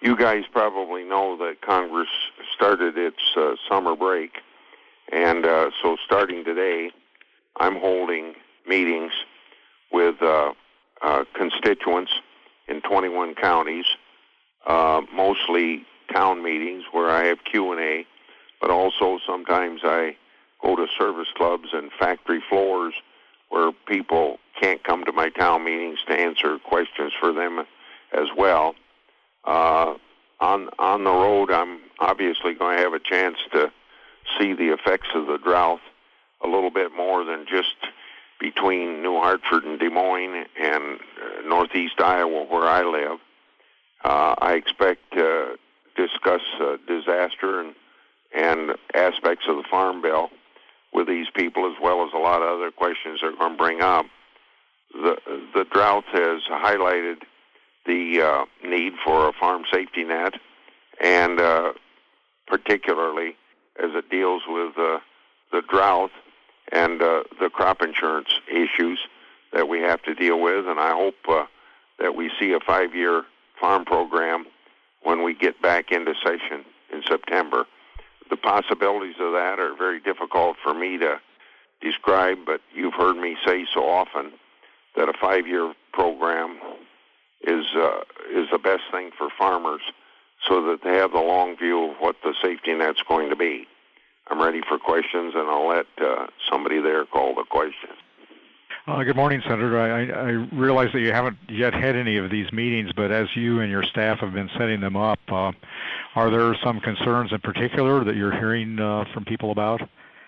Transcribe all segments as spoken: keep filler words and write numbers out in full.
you guys probably know that Congress started its uh, summer break, and uh, so starting today, I'm holding meetings with uh, uh, constituents in twenty-one counties, uh, mostly town meetings where I have Q and A, but also sometimes I go to service clubs and factory floors where people can't come to my town meetings to answer questions for them as well. Uh, on on the road, I'm obviously going to have a chance to see the effects of the drought a little bit more than just between New Hartford and Des Moines and uh, northeast Iowa where I live. Uh, I expect to discuss uh, disaster and, and aspects of the Farm Bill with these people, as well as a lot of other questions they're going to bring up. The, the drought has highlighted the uh, need for a farm safety net, and uh, particularly as it deals with uh, the drought and uh, the crop insurance issues that we have to deal with. And I hope uh, that we see a five-year farm program when we get back into session in September. The possibilities of that are very difficult for me to describe, but you've heard me say so often that a five-year program is uh, is the best thing for farmers so that they have the long view of what the safety net's going to be. I'm ready for questions, and I'll let uh, somebody there call the questions. Uh, good morning, Senator. I, I realize that you haven't yet had any of these meetings, but as you and your staff have been setting them up, uh, are there some concerns in particular that you're hearing uh, from people about?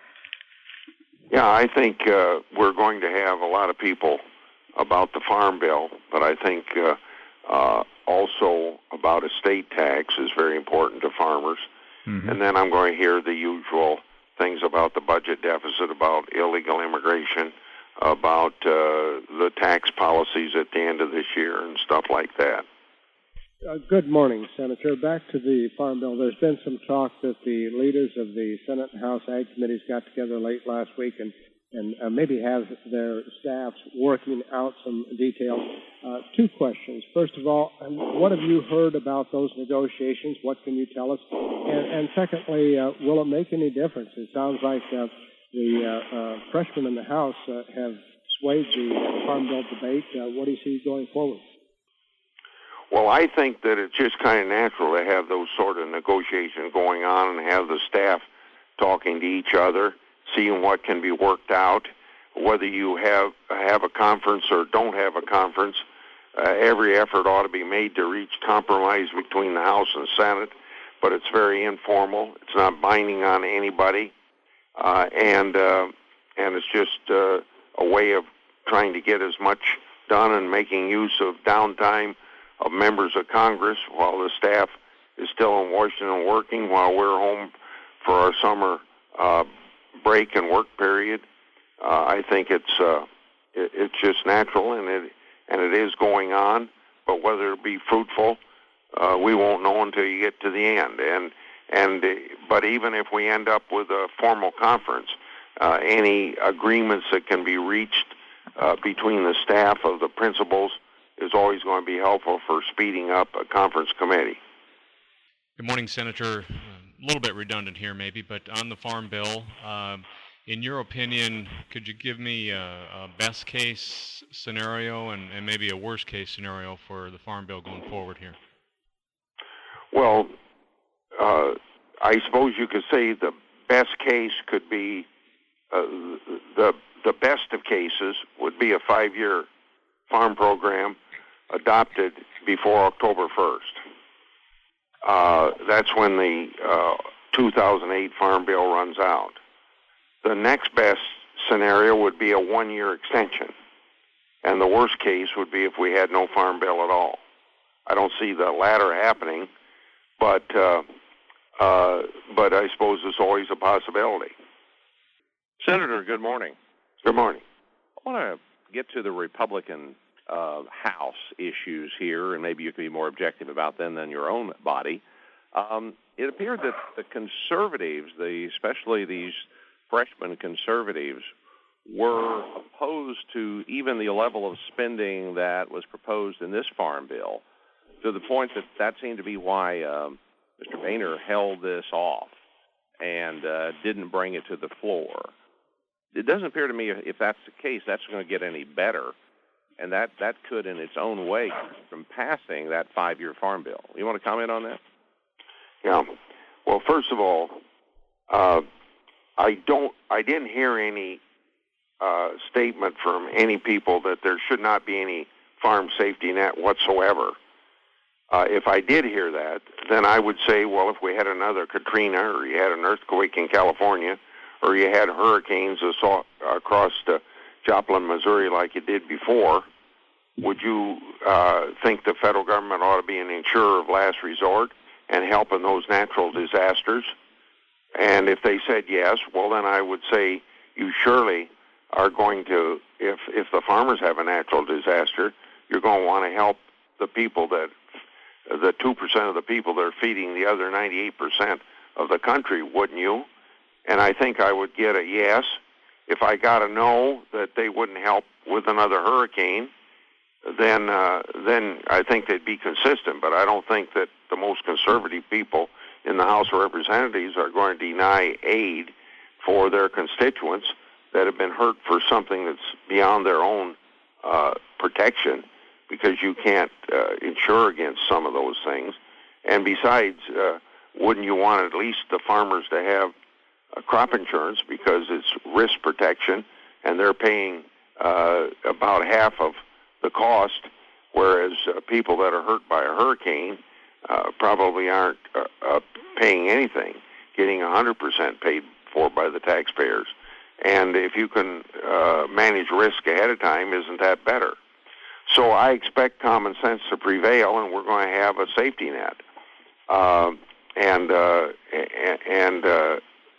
Yeah, I think uh, we're going to have a lot of people about the Farm Bill, but I think uh, uh, also about estate tax is very important to farmers. Mm-hmm. And then I'm going to hear the usual things about the budget deficit, about illegal immigration, about uh, the tax policies at the end of this year and stuff like that. Uh, good morning, Senator. Back to the Farm Bill. There's been some talk that the leaders of the Senate and House Ag Committees got together late last week and, and uh, maybe have their staffs working out some details. Uh, two questions. First of all, what have you heard about those negotiations? What can you tell us? And, and secondly, uh, will it make any difference? It sounds like uh, the uh, uh, freshmen in the House uh, have swayed the Farm Bill debate. Uh, what do you see going forward? Well, I think that it's just kind of natural to have those sort of negotiations going on and have the staff talking to each other, seeing what can be worked out. Whether you have have a conference or don't have a conference, uh, every effort ought to be made to reach compromise between the House and Senate, but it's very informal. It's not binding on anybody, uh, and uh, and it's just uh, a way of trying to get as much done and making use of downtime of members of Congress while the staff is still in Washington working, while we're home for our summer uh, break and work period. Uh, I think it's uh, it, it's just natural, and it and it is going on. But whether it be fruitful, uh, we won't know until you get to the end. And and uh, but even if we end up with a formal conference, uh, any agreements that can be reached uh, between the staff of the principals is always going to be helpful for speeding up a conference committee. Good morning, Senator. A little bit redundant here maybe, but on the Farm Bill, um, in your opinion, could you give me a, a best case scenario and, and maybe a worst case scenario for the Farm Bill going forward here? Well, uh, I suppose you could say the best case could be, uh, the, the best of cases would be a five-year farm program adopted before October first. Uh, that's when the uh, two thousand eight Farm Bill runs out. The next best scenario would be a one-year extension. And the worst case would be if we had no Farm Bill at all. I don't see the latter happening, but uh, uh, but I suppose it's always a possibility. Senator, good morning. Good morning. I want to get to the Republican uh, House issues here, and maybe you can be more objective about them than your own body. Um, it appeared that the conservatives, the, especially these freshman conservatives, were opposed to even the level of spending that was proposed in this farm bill. to the point that that seemed to be why um, Mister Boehner held this off and uh, didn't bring it to the floor. It doesn't appear to me if that's the case, that's going to get any better, and that, that could, in its own way, keep from passing that five-year farm bill. You want to comment on that? Yeah. Well, first of all, uh, I don't. I didn't hear any uh, statement from any people that there should not be any farm safety net whatsoever. Uh, if I did hear that, then I would say, well, if we had another Katrina, or you had an earthquake in California, or you had hurricanes assault, across uh, Joplin, Missouri, like you did before, would you uh, think the federal government ought to be an insurer of last resort and help in those natural disasters? And if they said yes, well, then I would say you surely are going to, if if the farmers have a natural disaster, you're going to want to help the people that, the two percent of the people that are feeding the other ninety-eight percent of the country, wouldn't you? And I think I would get a yes. If I got a no that they wouldn't help with another hurricane, then uh, then I think they'd be consistent. But I don't think that the most conservative people in the House of Representatives are going to deny aid for their constituents that have been hurt for something that's beyond their own uh, protection, because you can't uh, insure against some of those things. And besides, uh, wouldn't you want at least the farmers to have uh, crop insurance, because it's risk protection, and they're paying uh, about half of the cost, whereas uh, people that are hurt by a hurricane uh, probably aren't uh, uh, paying anything, getting one hundred percent paid for by the taxpayers. And if you can uh, manage risk ahead of time, isn't that better? So I expect common sense to prevail, and we're going to have a safety net. Uh, and uh, and uh,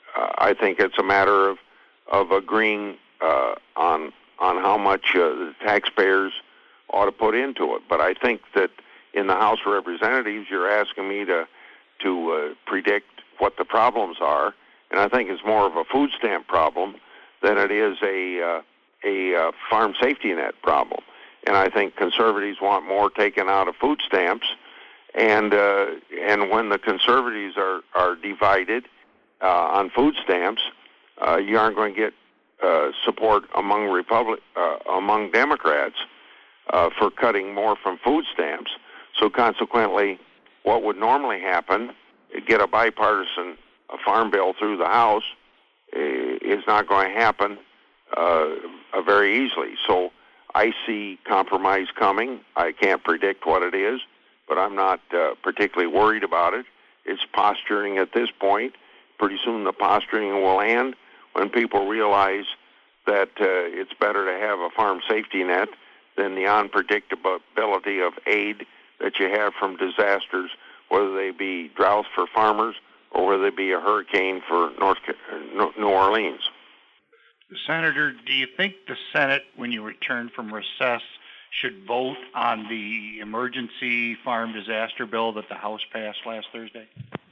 I think it's a matter of of agreeing uh, on on how much uh, the taxpayers ought to put into it. But I think that in the House of Representatives, you're asking me to to uh, predict what the problems are, and I think it's more of a food stamp problem than it is a uh, a uh, farm safety net problem. And I think conservatives want more taken out of food stamps, and uh, and when the conservatives are are divided uh, on food stamps, uh, you aren't going to get uh, support among Republic uh, among Democrats uh, for cutting more from food stamps. So consequently, what would normally happen, get a bipartisan a farm bill through the House, is not going to happen uh, very easily. So I see compromise coming. I can't predict what it is, but I'm not uh, particularly worried about it. It's posturing at this point. Pretty soon the posturing will end when people realize that uh, it's better to have a farm safety net than the unpredictability of aid that you have from disasters, whether they be droughts for farmers or whether they be a hurricane for North New Orleans. Senator, do you think the Senate, when you return from recess, should vote on the emergency farm disaster bill that the House passed last Thursday?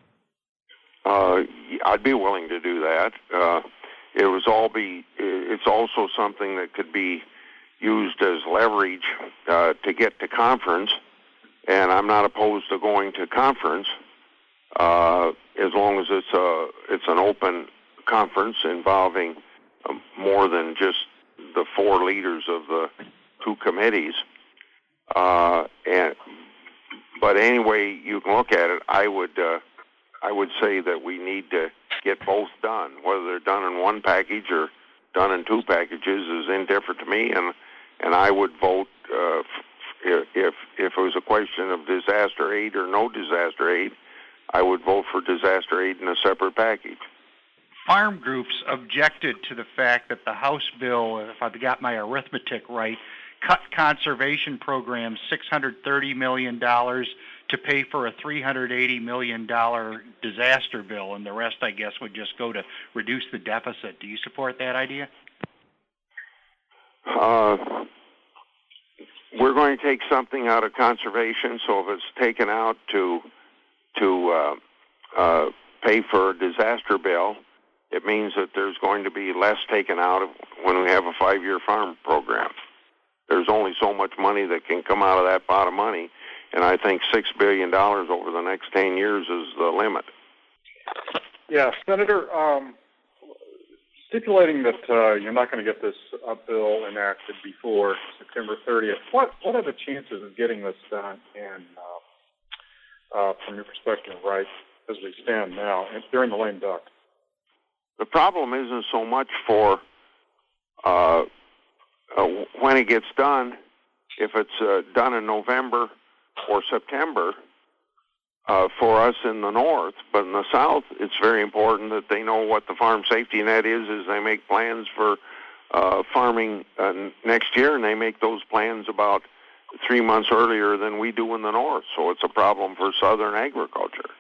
Uh, I'd be willing to do that. Uh, it was all be. It's also something that could be used as leverage uh, to get to conference, and I'm not opposed to going to conference uh, as long as it's a it's an open conference involving um, more than just the four leaders of the two committees. Uh, and but anyway you can look at it, I would uh, I would say that we need to get both done. Whether they're done in one package or done in two packages is indifferent to me, and and I would vote uh, if if it was a question of disaster aid or no disaster aid, I would vote for disaster aid in a separate package. Farm groups objected to the fact that the House bill, if I've got my arithmetic right, cut conservation programs six hundred thirty million dollars to pay for a three hundred eighty million dollars disaster bill, and the rest, I guess, would just go to reduce the deficit. Do you support that idea? Uh, we're going to take something out of conservation, so if it's taken out to to uh, uh, pay for a disaster bill, it means that there's going to be less taken out of when we have a five-year farm program. There's only so much money that can come out of that pot of money. and I think six billion dollars over the next ten years is the limit. Yeah, Senator, um, stipulating that uh, you're not going to get this uh, bill enacted before September thirtieth, what what are the chances of getting this done? And uh, uh, from your perspective, right, as we stand now, during the lame duck? The problem isn't so much for uh, uh, when it gets done. If it's uh, done in November or September uh, for us in the north, but in the south, it's very important that they know what the farm safety net is as they make plans for uh, farming uh, next year, and they make those plans about three months earlier than we do in the north. So it's a problem for southern agriculture.